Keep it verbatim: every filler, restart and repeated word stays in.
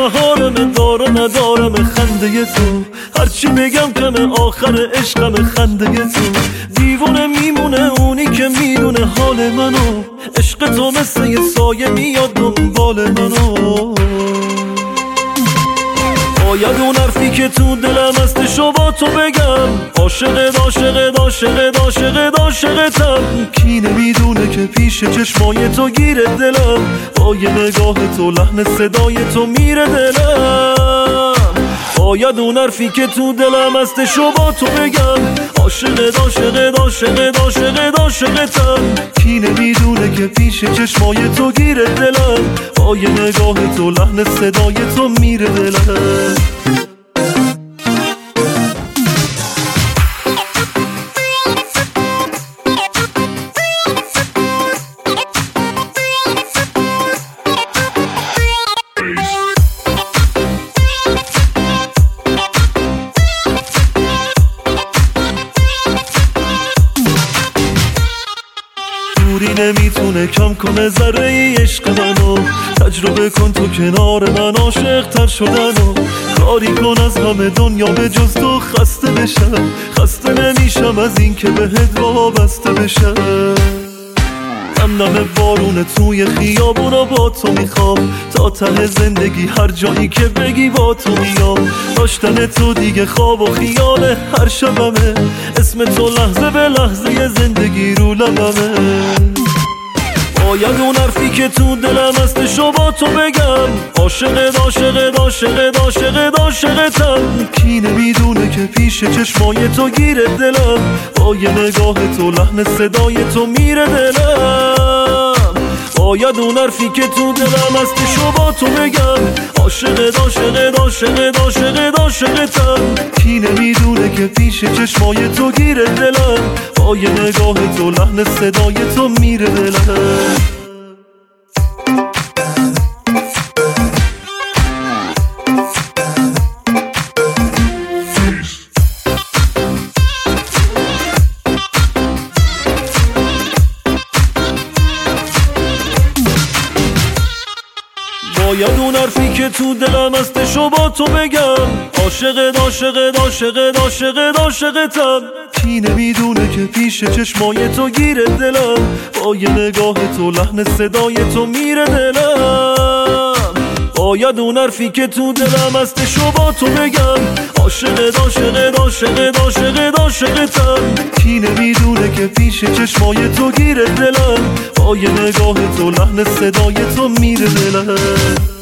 بهارم دار و ندارم خنده تو، هرچی بگم کمه آخر عشقم خنده تو. دیوونه میمونه اونی که میدونه حال منو، عشق تو مثل یه سایه میاد دنبال منو. باید اون حرفی که تو دلم هستشو با تو بگم، عاشقت عاشقت عاشقت عاشقت عاشقتم. کی نمیدونه که پیش چشمای تو گیره دلم، با یه نگاه تو لحن صدای تو میره دلم. باید اون حرفی که تو دلم هستشو با تو بگم، عاشقت عاشقت عاشقت عاشقت عاشقتم. کی نمیدونه که پیش چشمای تو گیره دلم، با یه نگاه تو لحن صدای تو میره دلم. دوری نمیتونه کم کنه ذره ای عشق منو، تجربه کن تو کنار من عاشق تر شدنو. کاری کن از همه دنیا به جز تو خسته بشم، خسته نمیشم از این که بهت وابسته بشم. نم نم بارون توی خیابونا با تو میخوام، تا ته زندگی هر جایی که بگی با تو میام. داشتن تو دیگه خواب و خیال هر شبمه، اسم تو لحظه به لحظه زندگی رو لبمه. باید اون حرفی که تو دلم هستشو با تو بگم، عاشقت عاشقت عاشقت عاشقت عاشقتم. کی نمیدونه که پیش چشمای تو گیره دلم، با یه نگاه تو لحن صدای تو میره دلم. باید اون حرفی که تو دلم هستشو با تو بگم، عاشقت عاشقت عاشقت عاشقت عاشقتم. کی نمیدونه که پیش چشمای تو گیره دلم، با یه نگاه تو لحن صدای تو میره دلم. باید اون حرفی که تو دلم هستشو با تو بگم، عاشقت عاشقت عاشقت عاشقت عاشقتم. کی نمیدونه که پیش چشمای تو گیره دلم، با یه نگاه تو لحن صدای تو میره دلم. باید اون حرفی که تو دلم هستشو با تو بگم، عاشقت عاشقت عاشقت عاشقت عاشقتم. کی نمیدونه که پیش چشمای تو گیره دلم، با یه نگاه تو لحن صدای تو میره دلم.